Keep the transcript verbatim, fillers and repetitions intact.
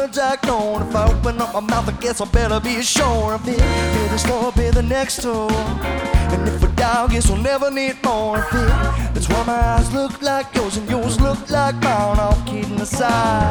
words I grown. If I open up my mouth, I guess I better be sure of it. Be this floor, be the next door. And if we die, I guess we'll never need more of it. That's why my eyes look like yours and yours look like mine. All kidding aside,